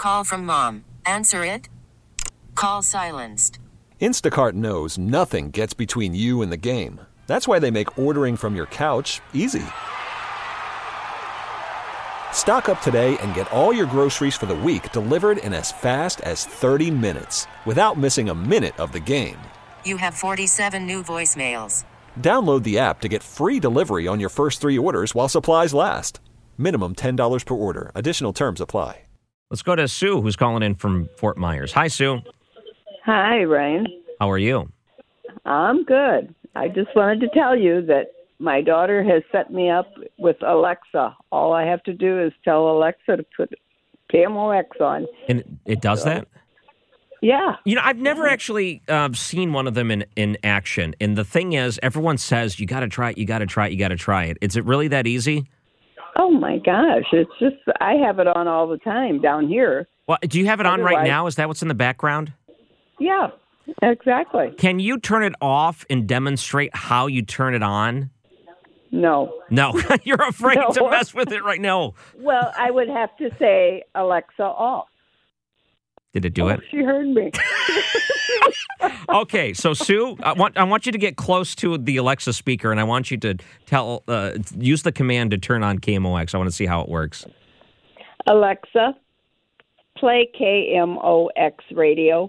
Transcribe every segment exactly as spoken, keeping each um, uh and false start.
call from mom. Answer it. Call silenced. Instacart knows nothing gets between you and the game. That's why they make ordering from your couch easy. Stock up today and get all your groceries for the week delivered in as fast as thirty minutes without missing a minute of the game. You have forty-seven new voicemails. Download the app to get free delivery on your first three orders while supplies last. Minimum ten dollars per order. Additional terms apply. Let's go to Sue, who's calling in from Fort Myers. Hi, Sue. Hi, Ryan. How are you? I'm good. I just wanted to tell you that my daughter has set me up with Alexa. All I have to do is tell Alexa to put K M O X on. And it, it does so, that? Yeah. You know, I've never actually uh, seen one of them in, in action. And the thing is, everyone says, you got to try it, you got to try it, you got to try it. Is it really that easy? Oh, my gosh. It's just, I have it on all the time down here. Well, do you have it on Otherwise, right now? Is that what's in the background? Yeah, exactly. Can you turn it off and demonstrate how you turn it on? No. No, you're afraid No. to mess with it right now. Well, I would have to say Alexa off. Did it do oh, it? She heard me. Okay, so Sue, I want I want you to get close to the Alexa speaker, and I want you to tell uh, use the command to turn on K M O X. I want to see how it works. Alexa, play K M O X radio.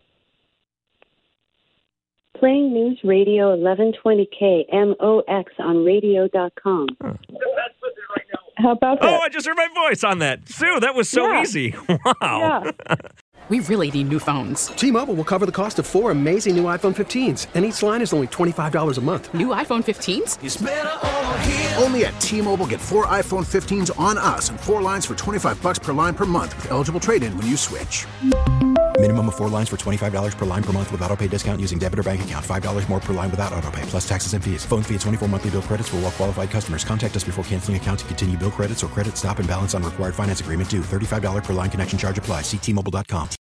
Playing News Radio eleven twenty K M O X on radio dot com. Huh. How about that? Oh, I just heard my voice on that. Sue, that was so Yeah. easy. Wow. Yeah. We really need new phones. T-Mobile will cover the cost of four amazing new iPhone fifteens, and each line is only twenty-five dollars a month. New iPhone fifteens? It's better over here. Only at T-Mobile, get four iPhone fifteens on us and four lines for twenty-five bucks per line per month with eligible trade-in when you switch. Minimum of four lines for twenty-five dollars per line per month with autopay discount using debit or bank account. five dollars more per line without autopay, plus taxes and fees. Phone fee at twenty-four monthly bill credits for well-qualified customers. Contact us before canceling account to continue bill credits or credit stop and balance on required finance agreement due. thirty-five dollars per line connection charge applies. See T Mobile dot com.